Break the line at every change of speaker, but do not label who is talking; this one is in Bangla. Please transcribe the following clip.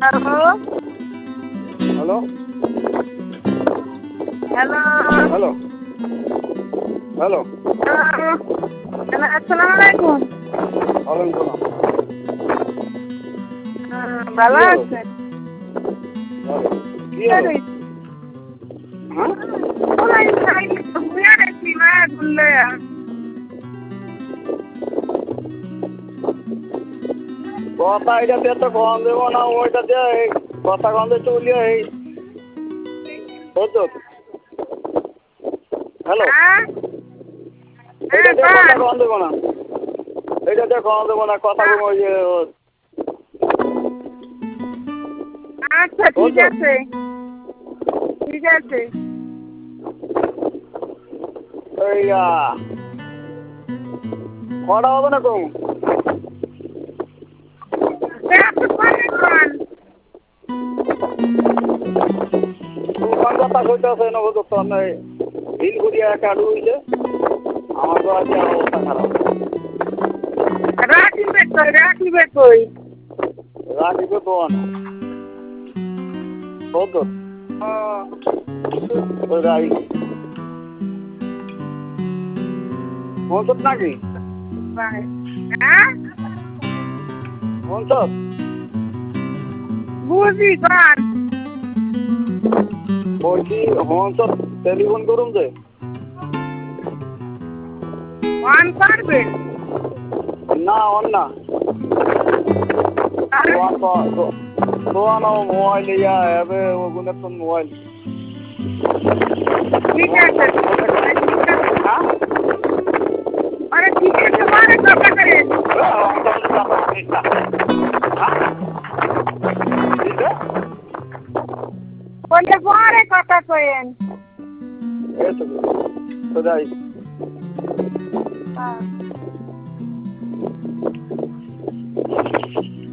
Hello
hello
hello
hello hello
hello আসসালামু আলাইকুম।
ওয়ালাইকুম
ভালো
কি হলো?
আছেন?
ভালো। কি হলো? হ্যাঁ
ওলাই খাই ঘুরে আসছি মা ঘুরলে
কথা এটাতে তো কম দেবো না ওইটাতে কথা কমতে চলিয়ে এই বুঝছো হ্যালো
হ্যাঁ
এইটাতে
হ্যাঁ
কথা কম দেবো না এইটাতে কম দেবো না কথা কম ওই যে
আচ্ছা ঠিক
বুঝছো?
আছে ঠিক আছে
ওই কটা হবে না কম
আপনি পরে খান।
তুফান কথা কইতেছে না বুঝছো তো আমি দিন ঘুরিয়ে একটা আলু হইছে আমার তো আজকে অবস্থা খারাপ
রাখিবে কই
রাখিবে তো না বুঝছো
ও
ওই রাই মনসব নাকি
হ্যাঁ
মনসব
বুঝি কান
বলছি মনসব টেলিফোন করুন যে
অন করবেন
না অন না দোয়ানো মোবাইল ইয়া হবে ওগুলো তো মোবাইল
ঠিক আছে
হ্যাঁ
আরে ঠিক আছে পরে কথা করেন বললে পরে কথা করেন
eso pues ahí
হ্যাঁ